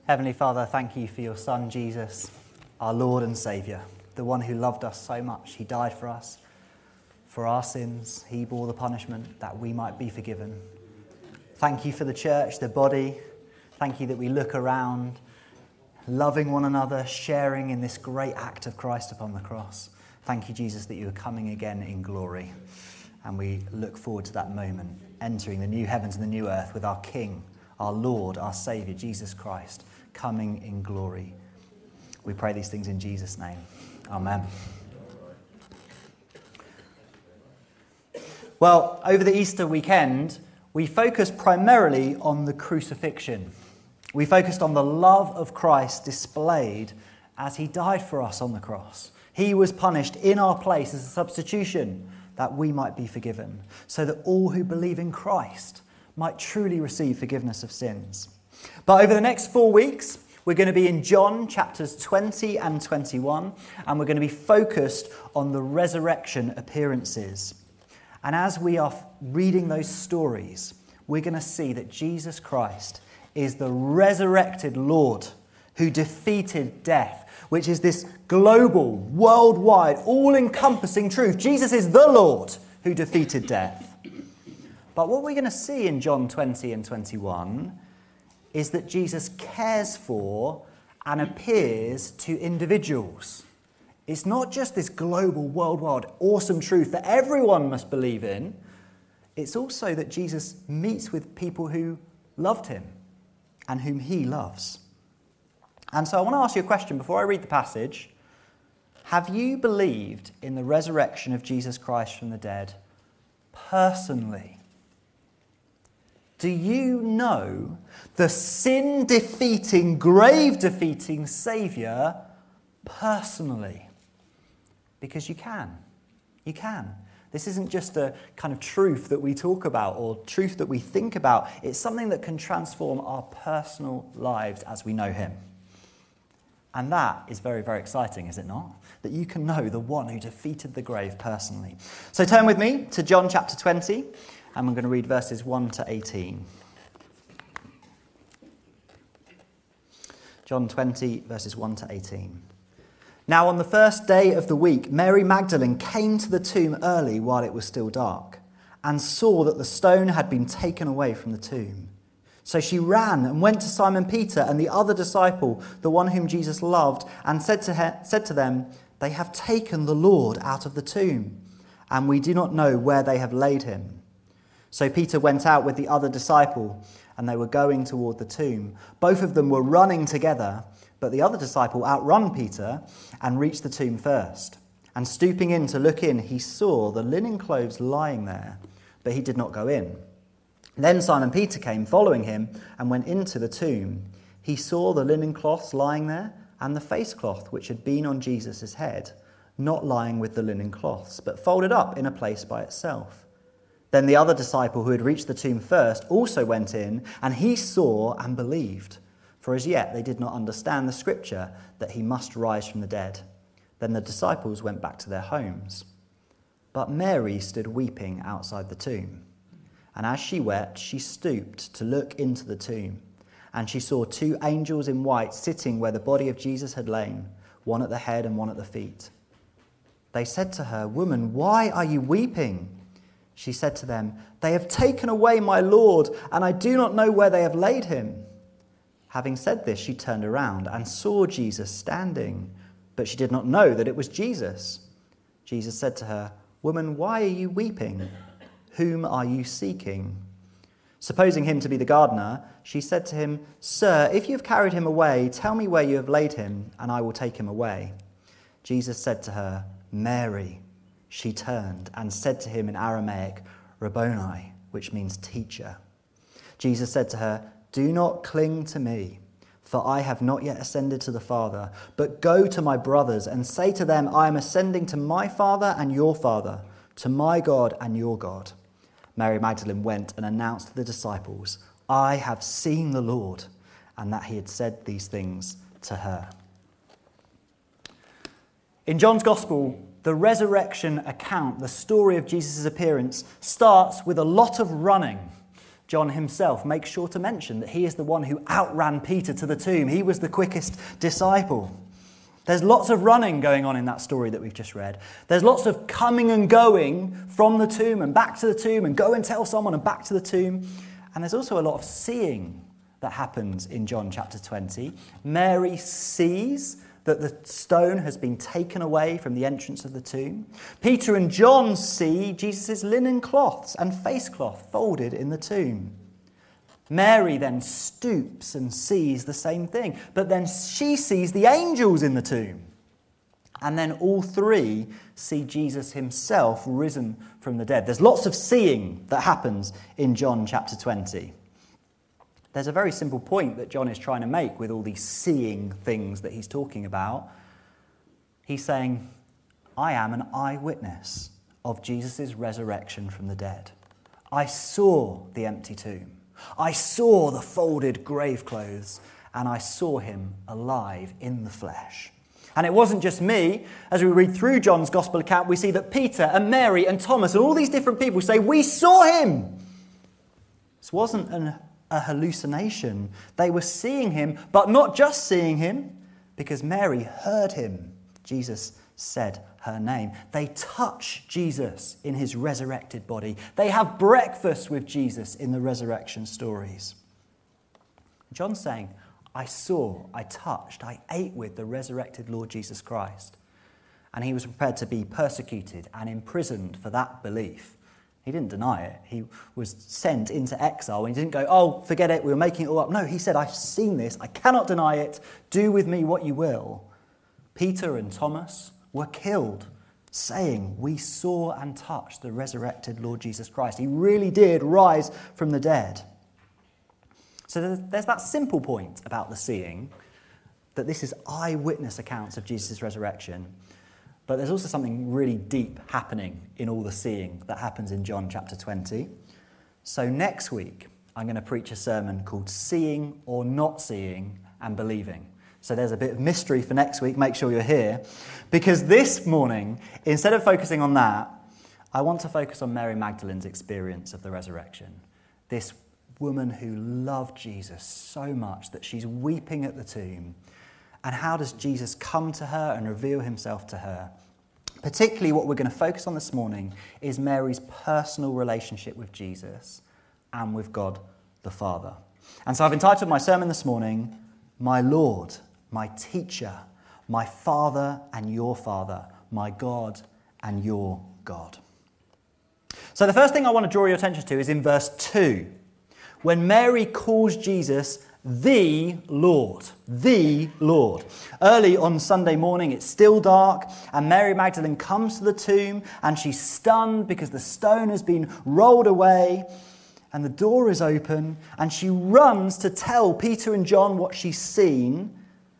Heavenly Father, thank you for your Son, Jesus, our Lord and Saviour, the one who loved us so much. He died for us, for our sins. He bore the punishment that we might be forgiven. Thank you for the church, the body. Thank you that we look around, loving one another, sharing in this great act of Christ upon the cross. Thank you, Jesus, that you are coming again in glory. And we look forward to that moment, entering the new heavens and the new earth with our King, our Lord, our Saviour, Jesus Christ, coming in glory. We pray these things in Jesus' name. Amen. Well, over the Easter weekend, we focused primarily on the crucifixion. We focused on the love of Christ displayed as he died for us on the cross. He was punished in our place as a substitution that we might be forgiven, so that all who believe in Christ might truly receive forgiveness of sins. But over the next 4 weeks, we're going to be in John chapters 20 and 21, and we're going to be focused on the resurrection appearances. And as we are reading those stories, we're going to see that Jesus Christ is the resurrected Lord who defeated death, which is this global, worldwide, all-encompassing truth. Jesus is the Lord who defeated death. But what we're going to see in John 20 and 21 is that Jesus cares for and appears to individuals. It's not just this global, worldwide, awesome truth that everyone must believe in. It's also that Jesus meets with people who loved him and whom he loves. And so I want to ask you a question before I read the passage. Have you believed in the resurrection of Jesus Christ from the dead personally? Do you know the sin-defeating, grave-defeating Saviour personally? Because you can. You can. This isn't just a kind of truth that we talk about or truth that we think about. It's something that can transform our personal lives as we know him. And that is very, very exciting, is it not? That you can know the one who defeated the grave personally. So turn with me to John chapter 20. And I'm going to read verses 1 to 18. John 20, verses 1 to 18. Now on the first day of the week, Mary Magdalene came to the tomb early while it was still dark, and saw that the stone had been taken away from the tomb. So she ran and went to Simon Peter and the other disciple, the one whom Jesus loved, and said to them, "They have taken the Lord out of the tomb, and we do not know where they have laid him." So Peter went out with the other disciple, and they were going toward the tomb. Both of them were running together, but the other disciple outrun Peter and reached the tomb first. And stooping in to look in, he saw the linen clothes lying there, but he did not go in. Then Simon Peter came, following him, and went into the tomb. He saw the linen cloths lying there, and the face cloth which had been on Jesus' head, not lying with the linen cloths, but folded up in a place by itself. Then the other disciple who had reached the tomb first also went in, and he saw and believed. For as yet they did not understand the scripture that he must rise from the dead. Then the disciples went back to their homes. But Mary stood weeping outside the tomb. And as she wept, she stooped to look into the tomb. And she saw 2 angels in white sitting where the body of Jesus had lain, one at the head and one at the feet. They said to her, "Woman, why are you weeping?" She said to them, "They have taken away my Lord, and I do not know where they have laid him." Having said this, she turned around and saw Jesus standing, but she did not know that it was Jesus. Jesus said to her, "Woman, why are you weeping? Whom are you seeking?" Supposing him to be the gardener, she said to him, "Sir, if you have carried him away, tell me where you have laid him, and I will take him away." Jesus said to her, "Mary." She turned and said to him in Aramaic, "Rabboni," which means teacher. Jesus said to her, "Do not cling to me, for I have not yet ascended to the Father, but go to my brothers and say to them, I am ascending to my Father and your Father, to my God and your God." Mary Magdalene went and announced to the disciples, "I have seen the Lord," and that he had said these things to her. In John's Gospel, the resurrection account, the story of Jesus' appearance, starts with a lot of running. John himself makes sure to mention that he is the one who outran Peter to the tomb. He was the quickest disciple. There's lots of running going on in that story that we've just read. There's lots of coming and going from the tomb and back to the tomb and go and tell someone and back to the tomb. And there's also a lot of seeing that happens in John chapter 20. Mary sees that the stone has been taken away from the entrance of the tomb. Peter and John see Jesus' linen cloths and face cloth folded in the tomb. Mary then stoops and sees the same thing, but then she sees the angels in the tomb. And then all three see Jesus himself risen from the dead. There's lots of seeing that happens in John chapter 20. There's a very simple point that John is trying to make with all these seeing things that he's talking about. He's saying, I am an eyewitness of Jesus' resurrection from the dead. I saw the empty tomb. I saw the folded grave clothes, and I saw him alive in the flesh. And it wasn't just me. As we read through John's gospel account, we see that Peter and Mary and Thomas and all these different people say, we saw him. This wasn't a hallucination. They were seeing him, but not just seeing him, because Mary heard him. Jesus said her name. They touch Jesus in his resurrected body. They have breakfast with Jesus in the resurrection stories. John's saying, I saw, I touched, I ate with the resurrected Lord Jesus Christ. And he was prepared to be persecuted and imprisoned for that belief. He didn't deny it. He was sent into exile and he didn't go, oh, forget it, we were making it all up. No, he said, I've seen this, I cannot deny it, do with me what you will. Peter and Thomas were killed, saying, we saw and touched the resurrected Lord Jesus Christ. He really did rise from the dead. So there's that simple point about the seeing, that this is eyewitness accounts of Jesus' resurrection. But there's also something really deep happening in all the seeing that happens in John chapter 20. So next week, I'm going to preach a sermon called Seeing or Not Seeing and Believing. So there's a bit of mystery for next week. Make sure you're here. Because this morning, instead of focusing on that, I want to focus on Mary Magdalene's experience of the resurrection. This woman who loved Jesus so much that she's weeping at the tomb. And how does Jesus come to her and reveal himself to her? Particularly what we're going to focus on this morning is Mary's personal relationship with Jesus and with God the Father. And so I've entitled my sermon this morning, My Lord, my Teacher, my Father and your Father, my God and your God. So the first thing I want to draw your attention to is in verse 2, when Mary calls Jesus the Lord, the Lord. Early on Sunday morning, it's still dark, and Mary Magdalene comes to the tomb, and she's stunned because the stone has been rolled away, and the door is open, and she runs to tell Peter and John what she's seen,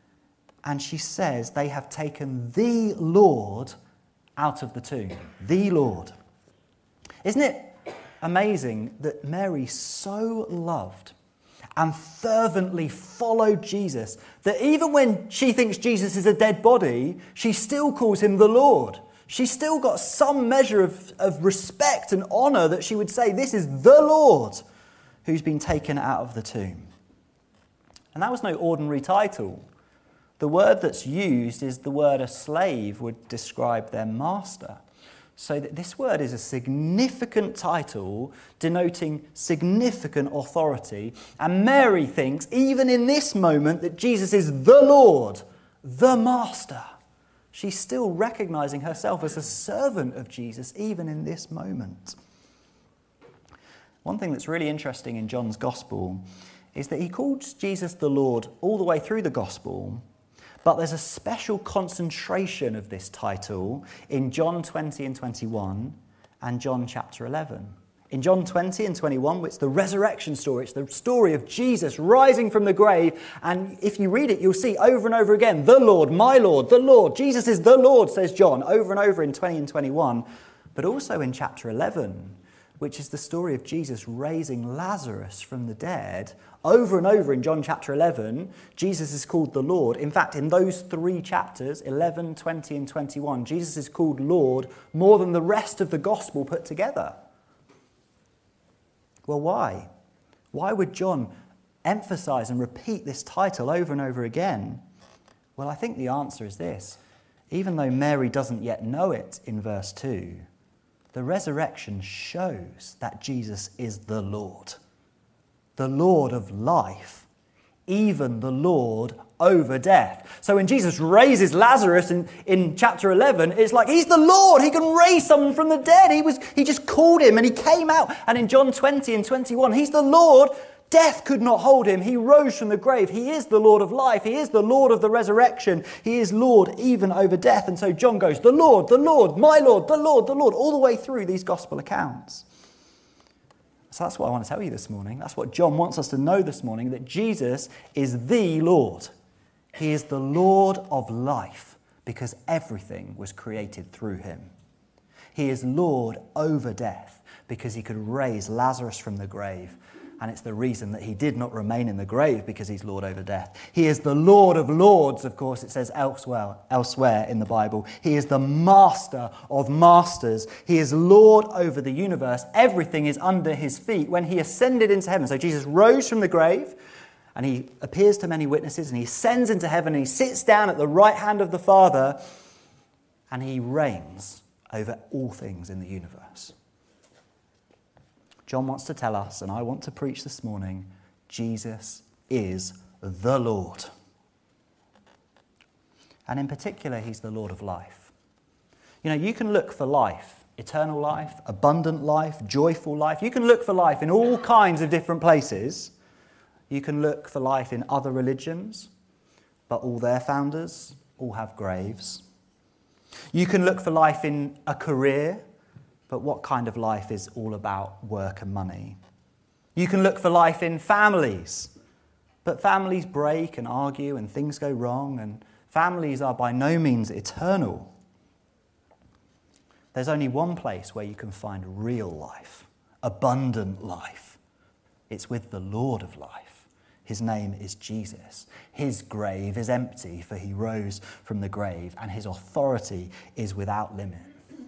and she says they have taken the Lord out of the tomb. The Lord. Isn't it amazing that Mary so loved and fervently followed Jesus, that even when she thinks Jesus is a dead body, she still calls him the Lord. She's still got some measure of respect and honour that she would say, this is the Lord who's been taken out of the tomb. And that was no ordinary title. The word that's used is the word a slave would describe their master. So that this word is a significant title denoting significant authority. And Mary thinks, even in this moment, that Jesus is the Lord, the Master. She's still recognizing herself as a servant of Jesus, even in this moment. One thing that's really interesting in John's Gospel is that he calls Jesus the Lord all the way through the Gospel. But there's a special concentration of this title in John 20 and 21 and John chapter 11. In John 20 and 21, it's the resurrection story. It's the story of Jesus rising from the grave. And if you read it, you'll see over and over again, the Lord, my Lord, the Lord. Jesus is the Lord, says John, over and over in 20 and 21. But also in chapter 11, which is the story of Jesus raising Lazarus from the dead. Over and over in John chapter 11, Jesus is called the Lord. In fact, in those three chapters, 11, 20 and 21, Jesus is called Lord more than the rest of the gospel put together. Well, why? Why would John emphasize and repeat this title over and over again? Well, I think the answer is this. Even though Mary doesn't yet know it in verse 2, the resurrection shows that Jesus is the Lord of life, even the Lord over death. So when Jesus raises Lazarus in chapter 11, it's like he's the Lord. He can raise someone from the dead. He just called him and he came out. And in John 20 and 21, he's the Lord. Death could not hold him. He rose from the grave. He is the Lord of life. He is the Lord of the resurrection. He is Lord even over death. And so John goes, the Lord, my Lord, the Lord, all the way through these gospel accounts. So that's what I want to tell you this morning. That's what John wants us to know this morning, that Jesus is the Lord. He is the Lord of life because everything was created through him. He is Lord over death because he could raise Lazarus from the grave. And it's the reason that he did not remain in the grave, because he's Lord over death. He is the Lord of lords, of course, it says elsewhere in the Bible. He is the master of masters. He is Lord over the universe. Everything is under his feet. When he ascended into heaven, so Jesus rose from the grave, and he appears to many witnesses, and he ascends into heaven, and he sits down at the right hand of the Father, and he reigns over all things in the universe. John wants to tell us, and I want to preach this morning, Jesus is the Lord. And in particular, he's the Lord of life. You know, you can look for life, eternal life, abundant life, joyful life. You can look for life in all kinds of different places. You can look for life in other religions, but all their founders all have graves. You can look for life in a career, but what kind of life is all about work and money? You can look for life in families, but families break and argue and things go wrong, and families are by no means eternal. There's only one place where you can find real life, abundant life. It's with the Lord of life. His name is Jesus. His grave is empty, for he rose from the grave, and his authority is without limit.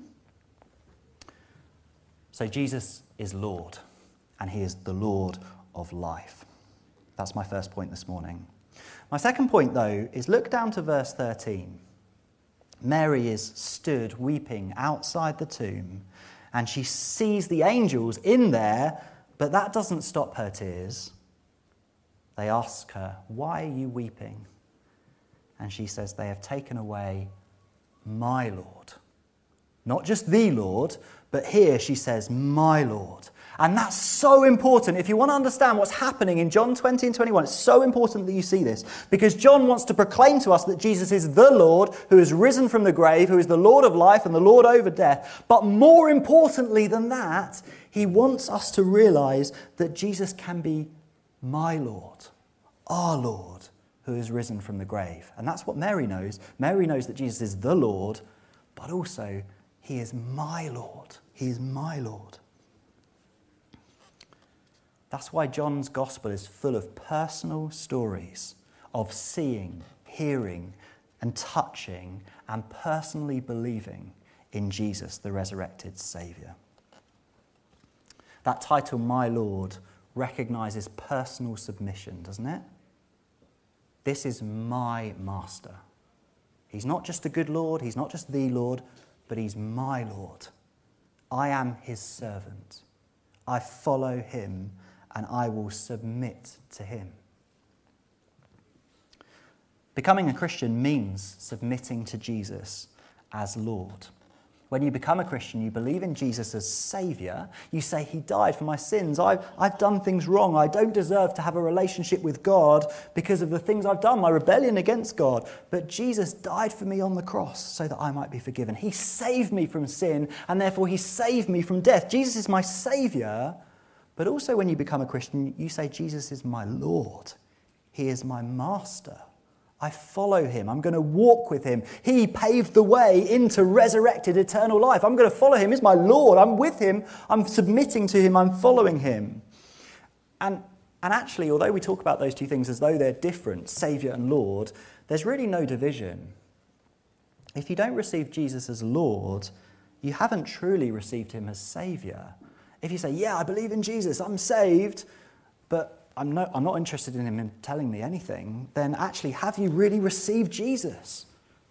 So Jesus is Lord, and he is the Lord of life. That's my first point this morning. My second point, though, is look down to verse 13. Mary is stood weeping outside the tomb, and she sees the angels in there, but that doesn't stop her tears. They ask her, "Why are you weeping?" And she says, "They have taken away my Lord." Not just the Lord, but here she says, "my Lord." And that's so important. If you want to understand what's happening in John 20 and 21, it's so important that you see this. Because John wants to proclaim to us that Jesus is the Lord who has risen from the grave, who is the Lord of life and the Lord over death. But more importantly than that, he wants us to realize that Jesus can be my Lord, our Lord, who has risen from the grave. And that's what Mary knows. Mary knows that Jesus is the Lord, but also he is my Lord. He is my Lord. That's why John's gospel is full of personal stories of seeing, hearing, and touching, and personally believing in Jesus, the resurrected Saviour. That title, my Lord, recognizes personal submission, doesn't it? This is my master. He's not just a good Lord, he's not just the Lord, but he's my Lord. I am his servant. I follow him, and I will submit to him. Becoming a Christian means submitting to Jesus as Lord. When you become a Christian, you believe in Jesus as Saviour. You say, he died for my sins. I've done things wrong. I don't deserve to have a relationship with God because of the things I've done, my rebellion against God. But Jesus died for me on the cross so that I might be forgiven. He saved me from sin, and therefore he saved me from death. Jesus is my Saviour. But also when you become a Christian, you say, Jesus is my Lord. He is my master. I follow him. I'm going to walk with him. He paved the way into resurrected eternal life. I'm going to follow him. He's my Lord. I'm with him. I'm submitting to him. I'm following him. And actually, although we talk about those two things as though they're different, Saviour and Lord, there's really no division. If you don't receive Jesus as Lord, you haven't truly received him as Saviour. If you say, yeah, I believe in Jesus, I'm saved, but I'm not interested in him telling me anything, then actually, have you really received Jesus?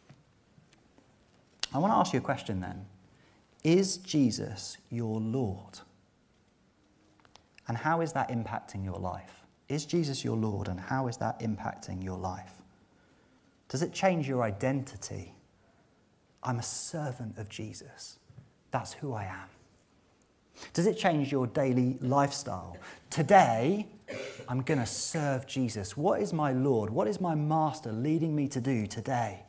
I want to ask you a question then. Is Jesus your Lord? And how is that impacting your life? Is Jesus your Lord, and how is that impacting your life? Does it change your identity? I'm a servant of Jesus. That's who I am. Does it change your daily lifestyle? Today, I'm going to serve Jesus. What is my Lord? What is my Master leading me to do today?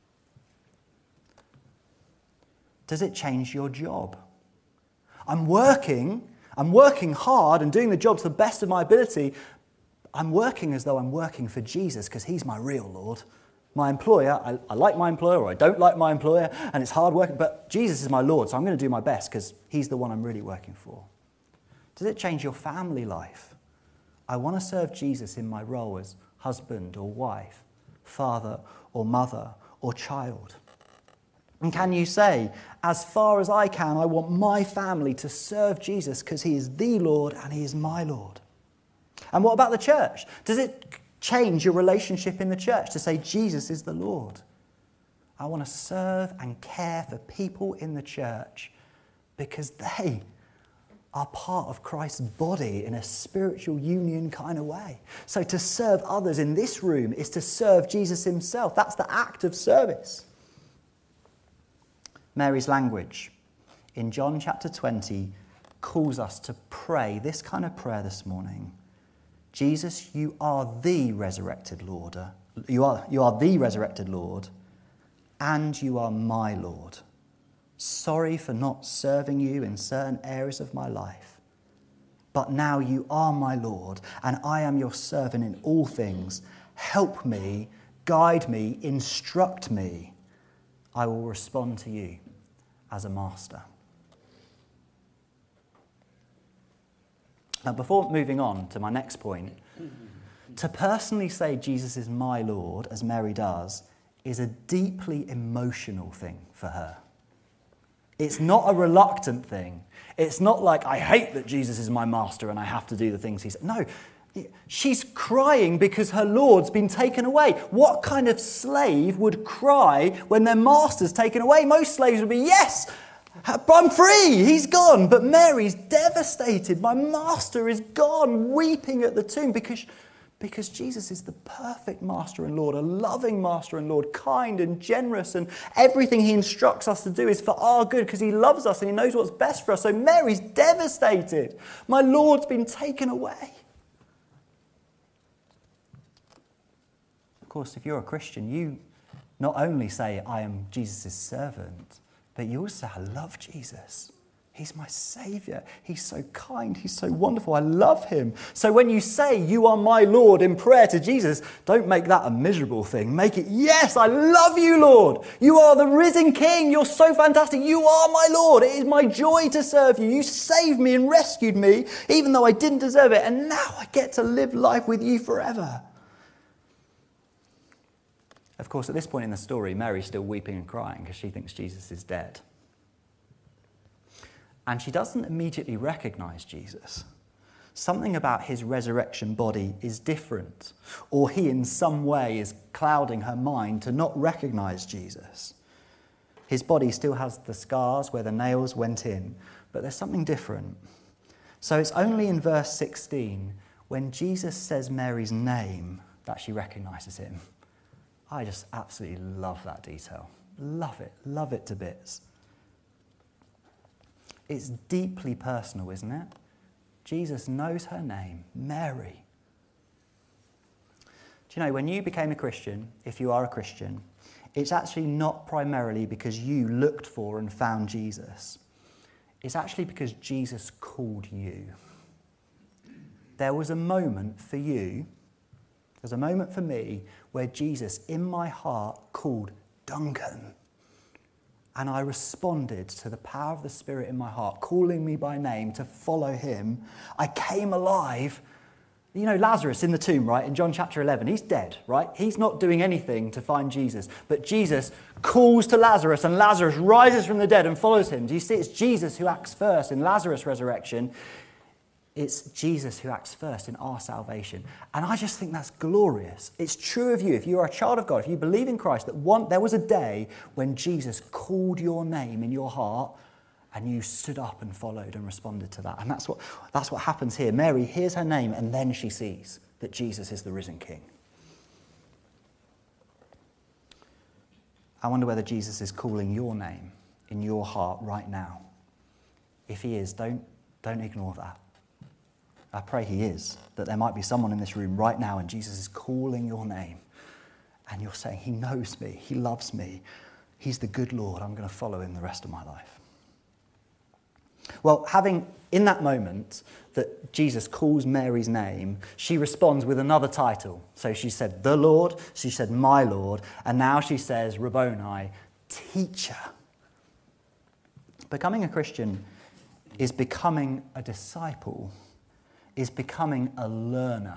Does it change your job? I'm working hard and doing the job to the best of my ability. I'm working as though I'm working for Jesus because he's my real Lord. My employer, I like my employer or I don't like my employer, and it's hard work, but Jesus is my Lord, so I'm going to do my best because he's the one I'm really working for. Does it change your family life? I want to serve Jesus in my role as husband or wife, father or mother or child. And can you say, as far as I can, I want my family to serve Jesus because he is the Lord and he is my Lord? And what about the church? Does it change your relationship in the church to say Jesus is the Lord? I want to serve and care for people in the church because they are part of Christ's body in a spiritual union kind of way. So to serve others in this room is to serve Jesus himself. That's the act of service. Mary's language in John chapter 20 calls us to pray this kind of prayer this morning. Jesus, you are the resurrected Lord. You are the resurrected Lord, and you are my Lord. Sorry for not serving you in certain areas of my life, but now you are my Lord, and I am your servant in all things. Help me, guide me, instruct me. I will respond to you as a master. Now, before moving on to my next point, to personally say Jesus is my Lord, as Mary does, is a deeply emotional thing for her. It's not a reluctant thing. It's not like, I hate that Jesus is my master and I have to do the things he says. No, she's crying because her Lord's been taken away. What kind of slave would cry when their master's taken away? Most slaves would be, yes, I'm free, he's gone. But Mary's devastated. My master is gone, weeping at the tomb because Jesus is the perfect master and Lord, a loving master and Lord, kind and generous, and everything he instructs us to do is for our good because he loves us and he knows what's best for us. So Mary's devastated. My Lord's been taken away. Of course, if you're a Christian, you not only say, I am Jesus' servant, but you also say, I love Jesus. He's my Saviour. He's so kind. He's so wonderful. I love him. So when you say, you are my Lord in prayer to Jesus, don't make that a miserable thing. Make it, yes, I love you, Lord. You are the risen King. You're so fantastic. You are my Lord. It is my joy to serve you. You saved me and rescued me, even though I didn't deserve it. And now I get to live life with you forever. Of course, at this point in the story, Mary's still weeping and crying because she thinks Jesus is dead. And she doesn't immediately recognize Jesus. Something about his resurrection body is different, or he in some way is clouding her mind to not recognize Jesus. His body still has the scars where the nails went in, but there's something different. So it's only in verse 16, when Jesus says Mary's name, that she recognizes him. I just absolutely love that detail. Love it to bits. It's deeply personal, isn't it? Jesus knows her name, Mary. Do you know, when you became a Christian, if you are a Christian, it's actually not primarily because you looked for and found Jesus. It's actually because Jesus called you. There was a moment for you, there's a moment for me, where Jesus, in my heart, called Duncan. And I responded to the power of the Spirit in my heart, calling me by name to follow him. I came alive. You know, Lazarus in the tomb, right? In John chapter 11, he's dead, right? He's not doing anything to find Jesus. But Jesus calls to Lazarus, and Lazarus rises from the dead and follows him. Do you see? It's Jesus who acts first in Lazarus' resurrection. It's Jesus who acts first in our salvation. And I just think that's glorious. It's true of you. If you are a child of God, if you believe in Christ, that there was a day when Jesus called your name in your heart and you stood up and followed and responded to that. And that's what happens here. Mary hears her name and then she sees that Jesus is the risen King. I wonder whether Jesus is calling your name in your heart right now. If he is, don't ignore that. I pray he is, that there might be someone in this room right now and Jesus is calling your name and you're saying, he knows me, he loves me, he's the good Lord, I'm going to follow him the rest of my life. Well, having in that moment that Jesus calls Mary's name, she responds with another title. So she said, the Lord, she said, my Lord, and now she says, Rabboni, teacher. Becoming a Christian is becoming a disciple, is becoming a learner.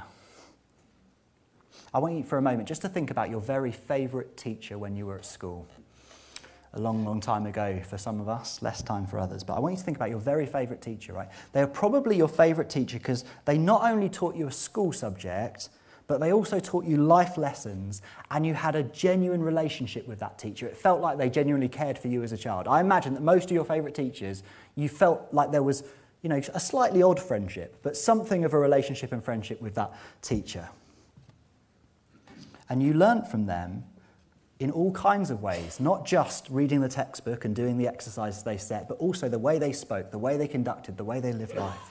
I want you for a moment just to think about your very favourite teacher when you were at school. A long, long time ago for some of us, less time for others. But I want you to think about your very favourite teacher, right? They are probably your favourite teacher because they not only taught you a school subject, but they also taught you life lessons and you had a genuine relationship with that teacher. It felt like they genuinely cared for you as a child. I imagine that most of your favourite teachers, you felt like there was, a slightly odd friendship, but something of a relationship and friendship with that teacher. And you learnt from them in all kinds of ways, not just reading the textbook and doing the exercises they set, but also the way they spoke, the way they conducted, the way they lived life.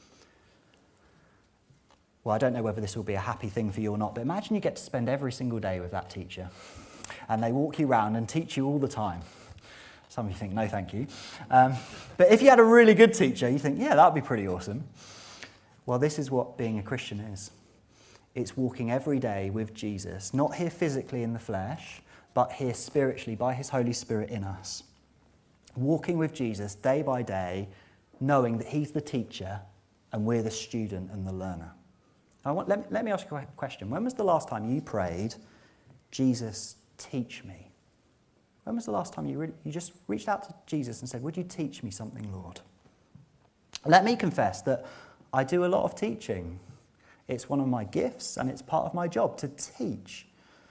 Well, I don't know whether this will be a happy thing for you or not, but imagine you get to spend every single day with that teacher and they walk you around and teach you all the time. Some of you think, no, thank you. But if you had a really good teacher, you think, yeah, that would be pretty awesome. Well, this is what being a Christian is. It's walking every day with Jesus, not here physically in the flesh, but here spiritually by his Holy Spirit in us. Walking with Jesus day by day, knowing that he's the teacher and we're the student and the learner. Let me ask you a question. When was the last time you prayed, Jesus, teach me? When was the last time you just reached out to Jesus and said, would you teach me something, Lord? Let me confess that I do a lot of teaching. It's one of my gifts and it's part of my job to teach.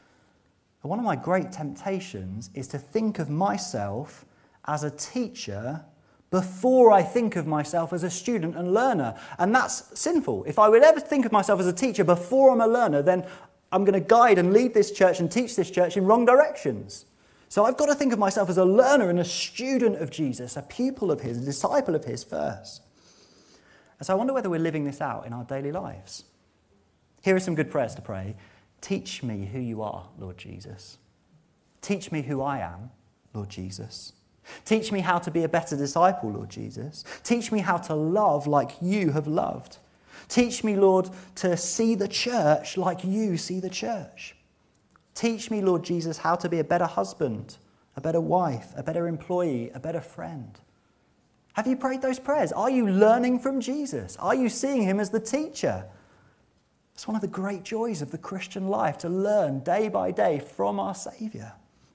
And one of my great temptations is to think of myself as a teacher before I think of myself as a student and learner. And that's sinful. If I would ever think of myself as a teacher before I'm a learner, then I'm going to guide and lead this church and teach this church in wrong directions. So I've got to think of myself as a learner and a student of Jesus, a pupil of his, a disciple of his first. And so I wonder whether we're living this out in our daily lives. Here are some good prayers to pray. Teach me who you are, Lord Jesus. Teach me who I am, Lord Jesus. Teach me how to be a better disciple, Lord Jesus. Teach me how to love like you have loved. Teach me, Lord, to see the church like you see the church. Teach me, Lord Jesus, how to be a better husband, a better wife, a better employee, a better friend. Have you prayed those prayers? Are you learning from Jesus? Are you seeing him as the teacher? It's one of the great joys of the Christian life, to learn day by day from our Saviour.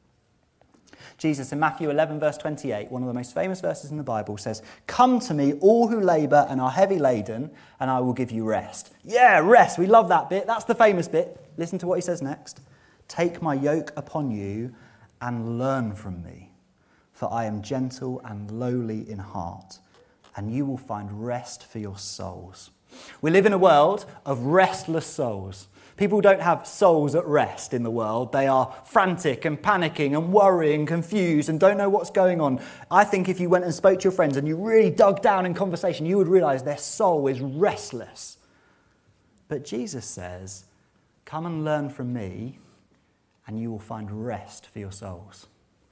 Jesus in Matthew 11 verse 28, one of the most famous verses in the Bible, says, "Come to me, all who labour and are heavy laden, and I will give you rest." Yeah, rest. We love that bit. That's the famous bit. Listen to what he says next. "Take my yoke upon you and learn from me, for I am gentle and lowly in heart, and you will find rest for your souls." We live in a world of restless souls. People don't have souls at rest in the world. They are frantic and panicking and worrying, confused and don't know what's going on. I think if you went and spoke to your friends and you really dug down in conversation, you would realise their soul is restless. But Jesus says, "Come and learn from me, and you will find rest for your souls."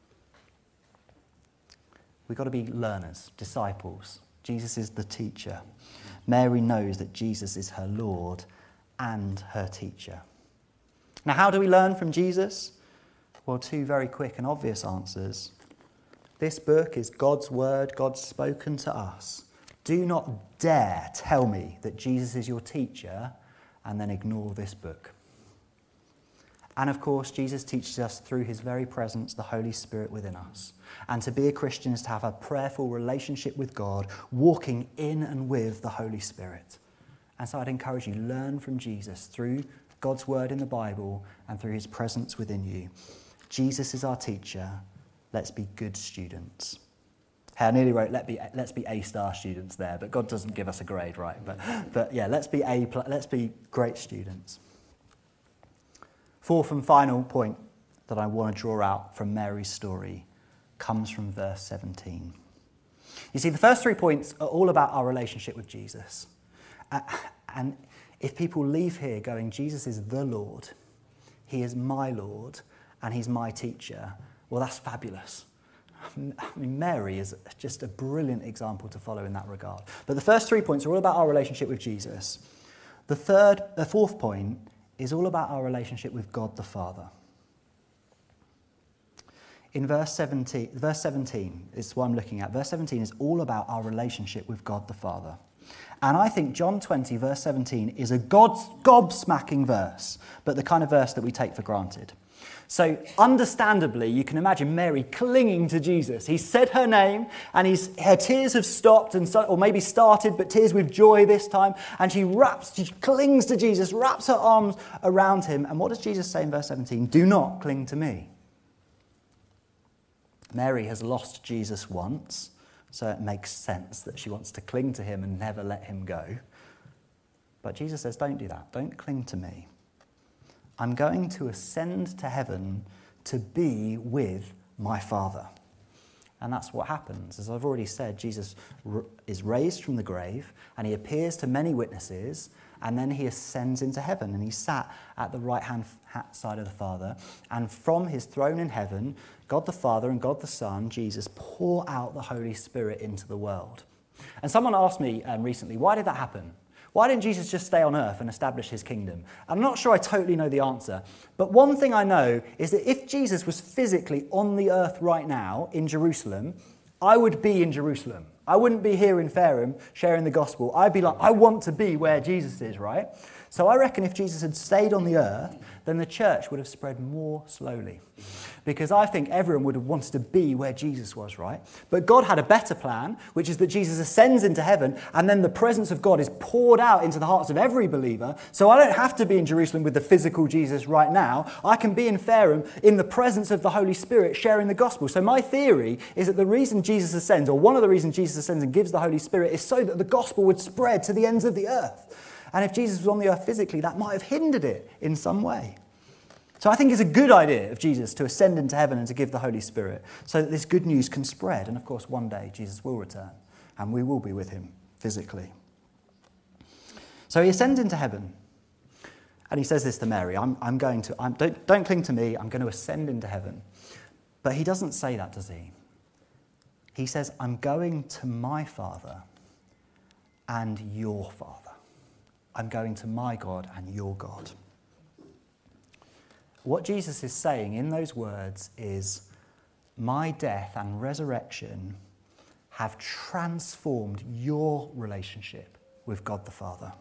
We've got to be learners, disciples. Jesus is the teacher. Mary knows that Jesus is her Lord and her teacher. Now, how do we learn from Jesus? Well, two very quick and obvious answers. This book is God's word, God's spoken to us. Do not dare tell me that Jesus is your teacher and then ignore this book. And of course, Jesus teaches us through his very presence, the Holy Spirit within us. And to be a Christian is to have a prayerful relationship with God, walking in and with the Holy Spirit. And so I'd encourage you, learn from Jesus through God's word in the Bible and through his presence within you. Jesus is our teacher. Let's be good students. Hey, I nearly wrote, let's be A-star students there, but God doesn't give us a grade, right? But yeah, let's be great students. Fourth and final point that I want to draw out from Mary's story comes from verse 17. You see, the first 3 points are all about our relationship with Jesus. And if people leave here going, Jesus is the Lord, he is my Lord, and he's my teacher, well, that's fabulous. I mean, Mary is just a brilliant example to follow in that regard. But the first 3 points are all about our relationship with Jesus. The fourth point is all about our relationship with God the Father. In verse 17 is what I'm looking at. Verse 17 is all about our relationship with God the Father. And I think John 20, verse 17, is a gobsmacking verse, but the kind of verse that we take for granted. So understandably, you can imagine Mary clinging to Jesus. He said her name, and her tears have stopped, or maybe started, but tears with joy this time. And she clings to Jesus, wraps her arms around him. And what does Jesus say in verse 17? Do not cling to me. Mary has lost Jesus once, so it makes sense that she wants to cling to him and never let him go. But Jesus says, don't do that. Don't cling to me. I'm going to ascend to heaven to be with my Father. And that's what happens. As I've already said, Jesus is raised from the grave, and he appears to many witnesses, and then he ascends into heaven, and he sat at the right-hand side of the Father. And from his throne in heaven, God the Father and God the Son, Jesus, pour out the Holy Spirit into the world. And someone asked me recently, why did that happen? Why didn't Jesus just stay on earth and establish his kingdom? I'm not sure I totally know the answer, but one thing I know is that if Jesus was physically on the earth right now in Jerusalem, I would be in Jerusalem. I wouldn't be here in Fareham sharing the gospel. I'd be like, I want to be where Jesus is, right? So I reckon if Jesus had stayed on the earth, then the church would have spread more slowly. Because I think everyone would have wanted to be where Jesus was, right? But God had a better plan, which is that Jesus ascends into heaven, and then the presence of God is poured out into the hearts of every believer. So I don't have to be in Jerusalem with the physical Jesus right now. I can be in Fareham in the presence of the Holy Spirit sharing the gospel. So my theory is that the reason Jesus ascends, or one of the reasons Jesus ascends and gives the Holy Spirit, is so that the gospel would spread to the ends of the earth. And if Jesus was on the earth physically, that might have hindered it in some way. So I think it's a good idea of Jesus to ascend into heaven and to give the Holy Spirit so that this good news can spread. And of course, one day Jesus will return and we will be with him physically. So he ascends into heaven and he says this to Mary, don't cling to me, I'm going to ascend into heaven. But he doesn't say that, does he? He says, I'm going to my Father and your Father. I'm going to my God and your God. What Jesus is saying in those words is, my death and resurrection have transformed your relationship with God the Father.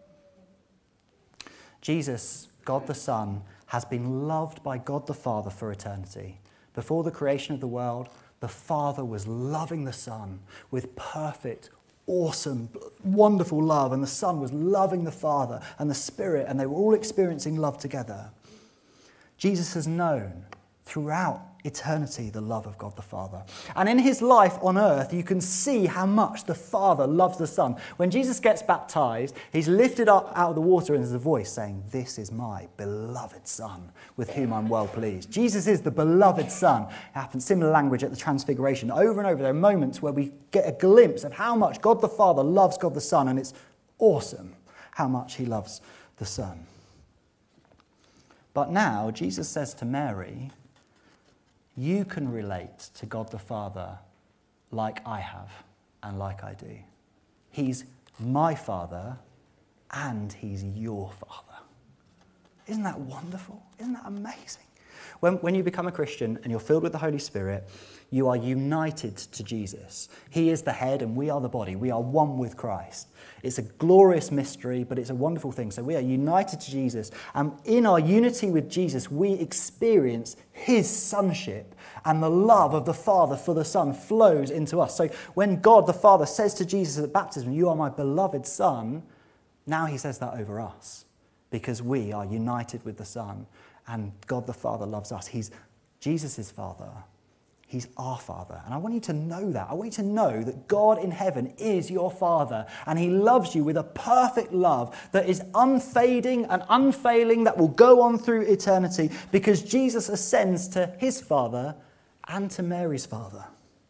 Jesus, God the Son, has been loved by God the Father for eternity. Before the creation of the world, the Father was loving the Son with perfect, awesome, wonderful love, and the Son was loving the Father and the Spirit, and they were all experiencing love together. Jesus has known throughout eternity the love of God the Father. And in his life on earth, you can see how much the Father loves the Son. When Jesus gets baptized, he's lifted up out of the water and there's a voice saying, this is my beloved Son, with whom I'm well pleased. Jesus is the beloved Son. It happens similar language at the Transfiguration. Over and over, there are moments where we get a glimpse of how much God the Father loves God the Son, and it's awesome how much he loves the Son. But now, Jesus says to Mary, you can relate to God the Father like I have and like I do. He's my Father and he's your Father. Isn't that wonderful? Isn't that amazing? When you become a Christian and you're filled with the Holy Spirit, you are united to Jesus. He is the head and we are the body. We are one with Christ. It's a glorious mystery, but it's a wonderful thing. So we are united to Jesus, and in our unity with Jesus, we experience his sonship, and the love of the Father for the Son flows into us. So when God the Father says to Jesus at baptism, "You are my beloved Son," now he says that over us, because we are united with the Son, and God the Father loves us. He's Jesus' Father. He's our Father. And I want you to know that. I want you to know that God in heaven is your Father, and he loves you with a perfect love that is unfading and unfailing, that will go on through eternity, because Jesus ascends to his Father and to Mary's father.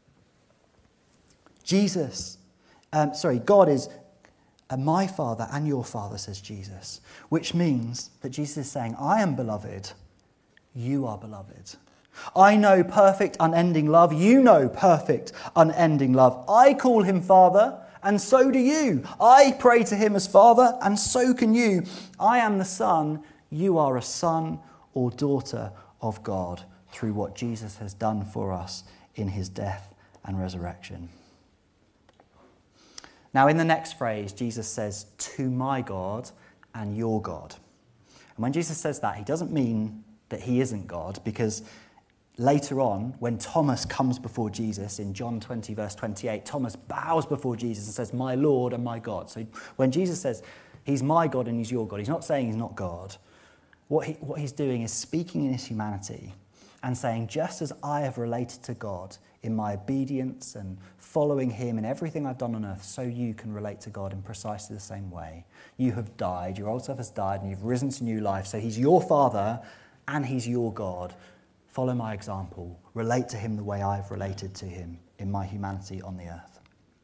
God is my Father and your Father, says Jesus, which means that Jesus is saying, I am beloved, you are beloved. I know perfect, unending love. You know perfect, unending love. I call him Father, and so do you. I pray to him as Father, and so can you. I am the Son. You are a son or daughter of God through what Jesus has done for us in his death and resurrection. Now, in the next phrase, Jesus says, to my God and your God. And when Jesus says that, he doesn't mean that he isn't God, because later on, when Thomas comes before Jesus in John 20, verse 28, Thomas bows before Jesus and says, my Lord and my God. So when Jesus says, he's my God and he's your God, he's not saying he's not God. What he's doing is speaking in his humanity and saying, just as I have related to God in my obedience and following him in everything I've done on earth, so you can relate to God in precisely the same way. You have died, your old self has died, and you've risen to new life. So he's your Father and he's your God. Follow my example. Relate to him the way I've related to him in my humanity on the earth.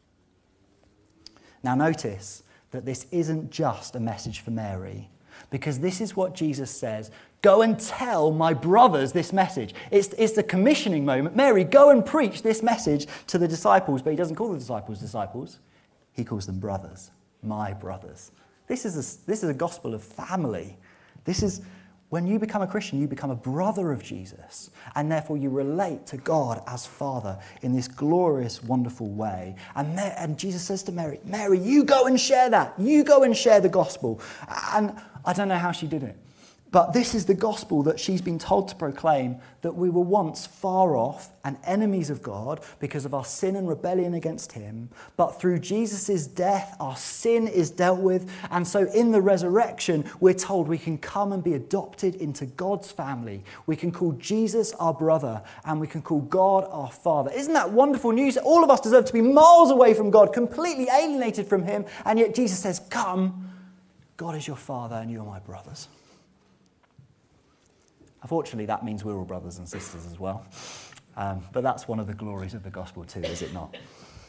Now notice that this isn't just a message for Mary, because this is what Jesus says. Go and tell my brothers this message. It's the commissioning moment. Mary, go and preach this message to the disciples. But he doesn't call the disciples. He calls them brothers, my brothers. This is a gospel of family. This is when you become a Christian, you become a brother of Jesus, and therefore you relate to God as Father in this glorious, wonderful way. And Jesus says to Mary, Mary, you go and share that. You go and share the gospel. And I don't know how she did it, but this is the gospel that she's been told to proclaim, that we were once far off and enemies of God because of our sin and rebellion against him. But through Jesus' death, our sin is dealt with. And so in the resurrection, we're told we can come and be adopted into God's family. We can call Jesus our brother, and we can call God our Father. Isn't that wonderful news? All of us deserve to be miles away from God, completely alienated from him. And yet Jesus says, come, God is your Father and you're my brothers. Unfortunately, that means we're all brothers and sisters as well. But that's one of the glories of the gospel too, is it not?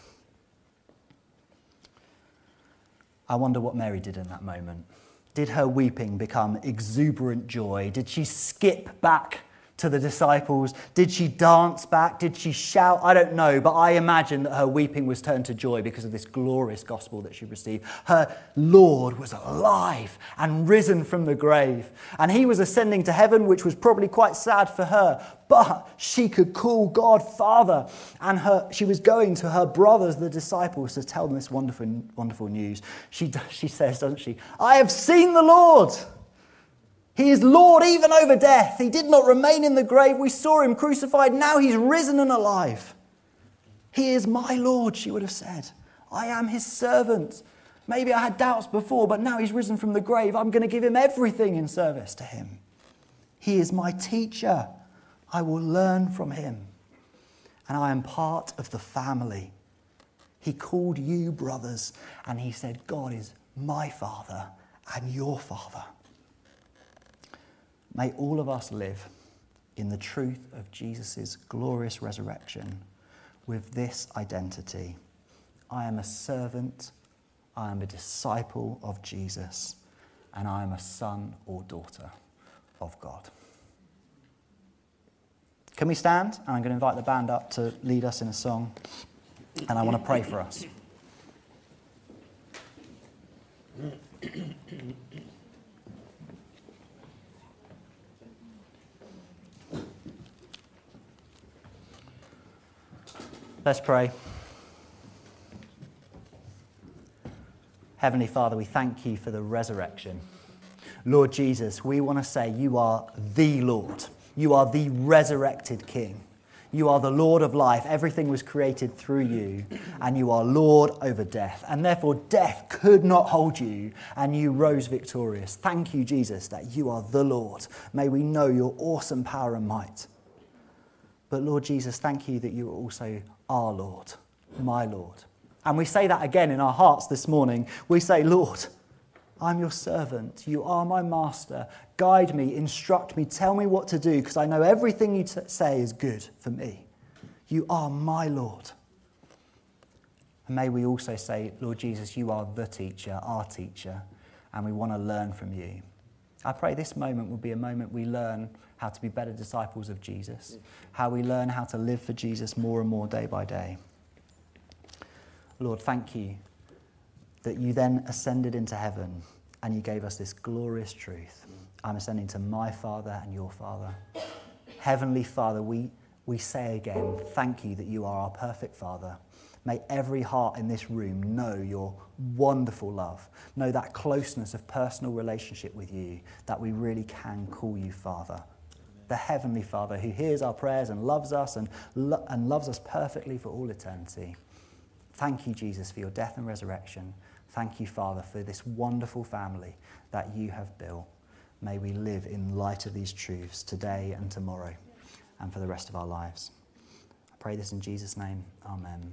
I wonder what Mary did in that moment. Did her weeping become exuberant joy? Did she skip back to the disciples? Did she dance back? Did she shout? I don't know, but I imagine that her weeping was turned to joy because of this glorious gospel that she received. Her Lord was alive and risen from the grave, and he was ascending to heaven, which was probably quite sad for her, but she could call God Father, and she was going to her brothers, the disciples, to tell them this wonderful, wonderful news. She says, doesn't she, I have seen the Lord. He is Lord even over death. He did not remain in the grave. We saw him crucified. Now he's risen and alive. He is my Lord, she would have said. I am his servant. Maybe I had doubts before, but now he's risen from the grave. I'm going to give him everything in service to him. He is my teacher. I will learn from him. And I am part of the family. He called you brothers, and he said, God is my Father and your Father. May all of us live in the truth of Jesus' glorious resurrection with this identity. I am a servant, I am a disciple of Jesus, and I am a son or daughter of God. Can we stand? And I'm going to invite the band up to lead us in a song, and I want to pray for us. Let's pray. Heavenly Father, we thank you for the resurrection. Lord Jesus, we want to say you are the Lord. You are the resurrected King. You are the Lord of life. Everything was created through you, and you are Lord over death. And therefore, death could not hold you, and you rose victorious. Thank you, Jesus, that you are the Lord. May we know your awesome power and might. But Lord Jesus, thank you that you are also our Lord, my Lord. And we say that again in our hearts this morning. We say, Lord, I'm your servant. You are my master. Guide me, instruct me, tell me what to do, because I know everything you say is good for me. You are my Lord. And may we also say, Lord Jesus, you are the teacher, our teacher, and we want to learn from you. I pray this moment will be a moment we learn how to be better disciples of Jesus, how we learn how to live for Jesus more and more day by day. Lord, thank you that you then ascended into heaven and you gave us this glorious truth. I'm ascending to my Father and your Father. Heavenly Father, we say again, thank you that you are our perfect Father. May every heart in this room know your wonderful love, know that closeness of personal relationship with you, that we really can call you Father. The Heavenly Father who hears our prayers and loves us and loves us perfectly for all eternity. Thank you, Jesus, for your death and resurrection. Thank you, Father, for this wonderful family that you have built. May we live in light of these truths today and tomorrow and for the rest of our lives. I pray this in Jesus' name. Amen.